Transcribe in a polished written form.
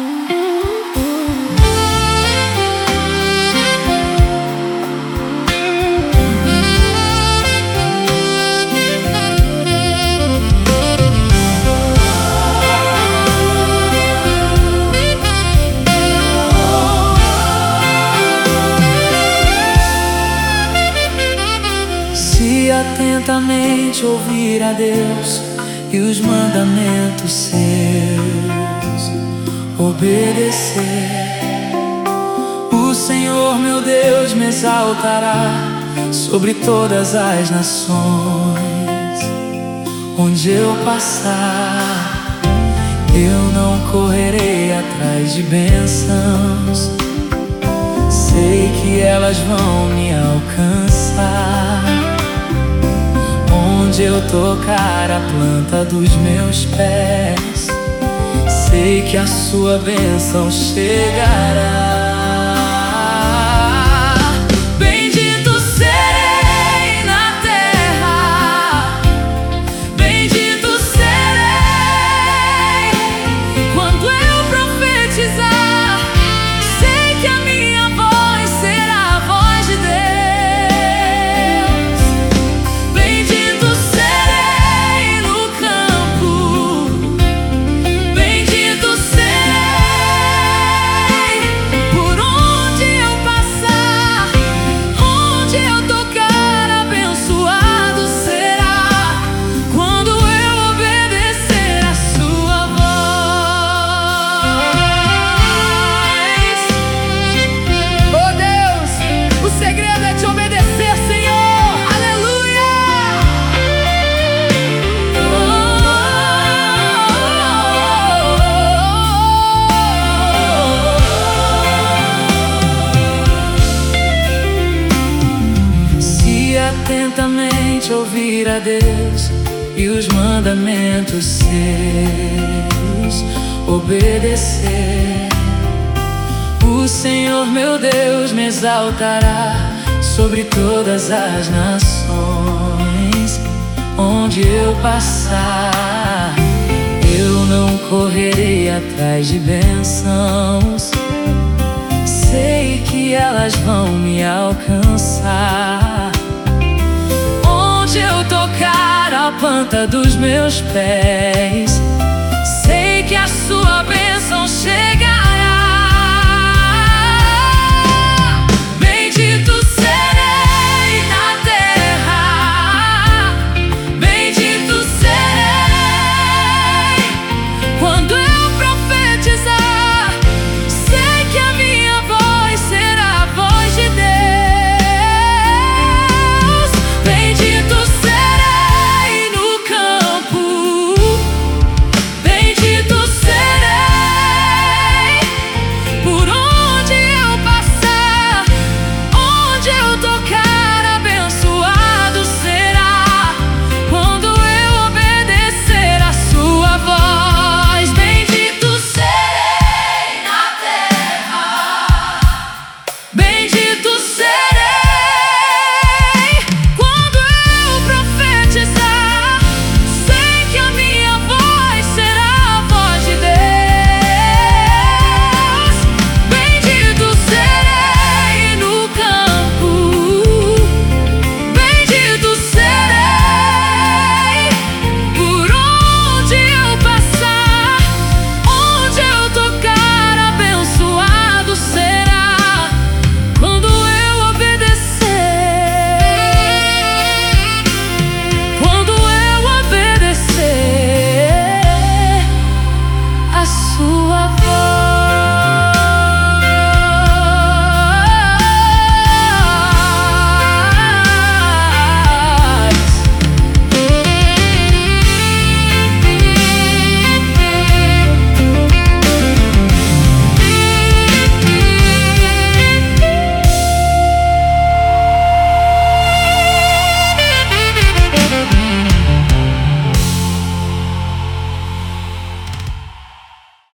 Se atentamente ouvir a Deus e os mandamentos seus obedecer, o Senhor meu Deus me exaltará sobre todas as nações. Onde eu passar, eu não correrei atrás de bênçãos. Sei que elas vão me alcançar. Onde eu tocar a planta dos meus pés, sei que a sua bênção chegará. Bendito serei na terra, bendito serei quando eu profetizar. Sei que a minha voz será a voz de Deus. Atentamente ouvir a Deus e os mandamentos seus obedecer, o Senhor meu Deus me exaltará sobre todas as nações. Onde eu passar, eu não correrei atrás de bênçãos. Sei que elas vão me alcançar. Onde eu tocar a planta dos meus pés, sei que a sua